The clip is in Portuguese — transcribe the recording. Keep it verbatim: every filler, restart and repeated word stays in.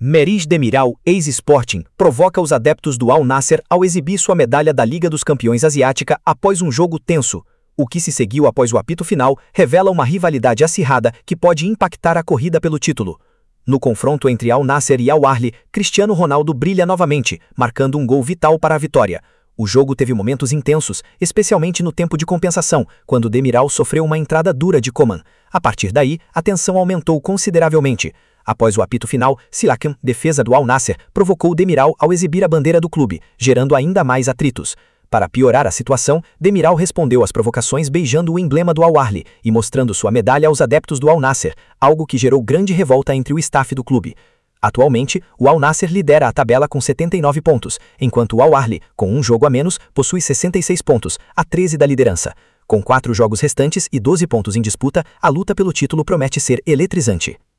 Meriz Demiral, ex-Sporting, provoca os adeptos do Al Nassr ao exibir sua medalha da Liga dos Campeões Asiática após um jogo tenso. O que se seguiu após o apito final revela uma rivalidade acirrada que pode impactar a corrida pelo título. No confronto entre Al Nassr e Al Ahly, Cristiano Ronaldo brilha novamente, marcando um gol vital para a vitória. O jogo teve momentos intensos, especialmente no tempo de compensação, quando Demiral sofreu uma entrada dura de Coman. A partir daí, a tensão aumentou consideravelmente. Após o apito final, Silakan, defesa do Al Nassr, provocou Demiral ao exibir a bandeira do clube, gerando ainda mais atritos. Para piorar a situação, Demiral respondeu às provocações beijando o emblema do Al Ahly e mostrando sua medalha aos adeptos do Al Nassr, algo que gerou grande revolta entre o staff do clube. Atualmente, o Al Nassr lidera a tabela com setenta e nove pontos, enquanto o Al Ahly, com um jogo a menos, possui sessenta e seis pontos, a treze da liderança. Com quatro jogos restantes e doze pontos em disputa, a luta pelo título promete ser eletrizante.